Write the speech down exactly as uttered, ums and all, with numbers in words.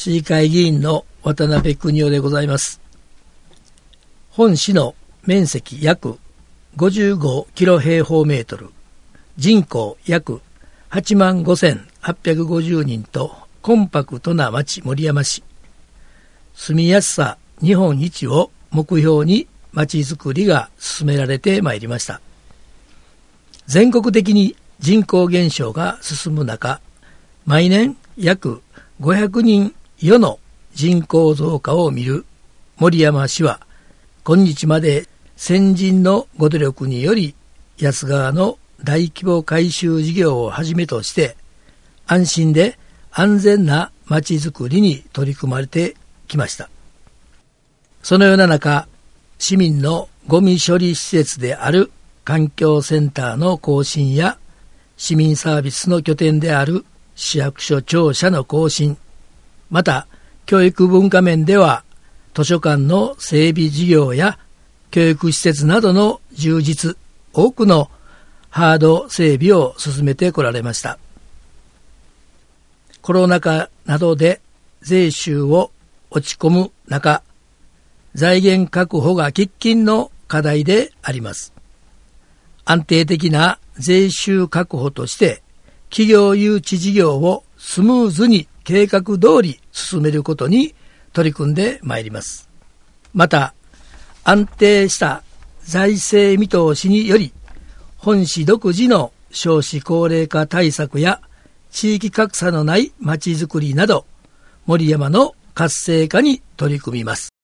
市議会議員の渡辺邦夫でございます。本市の面積約ごじゅうごキロ平方メートル、人口約はちまんごせんはっぴゃくごじゅうにんとコンパクトな町守山市。住みやすさ日本一を目標に町づくりが進められてまいりました。全国的に人口減少が進む中、毎年約ごひゃくにん余の人口増加を見る守山市は、今日まで先人のご努力により安川の大規模改修事業をはじめとして安心で安全な町づくりに取り組まれてきました。そのような中、市民のゴミ処理施設である環境センターの更新や市民サービスの拠点である市役所庁舎の更新、また教育文化面では図書館の整備事業や教育施設などの充実、多くのハード整備を進めてこられました。コロナ禍などで税収を落ち込む中、財源確保が喫緊の課題であります。安定的な税収確保として企業誘致事業をスムーズに計画通り進めることに取り組んでまいります。また、安定した財政見通しにより、本市独自の少子高齢化対策や地域格差のないまちづくりなど、守山の活性化に取り組みます。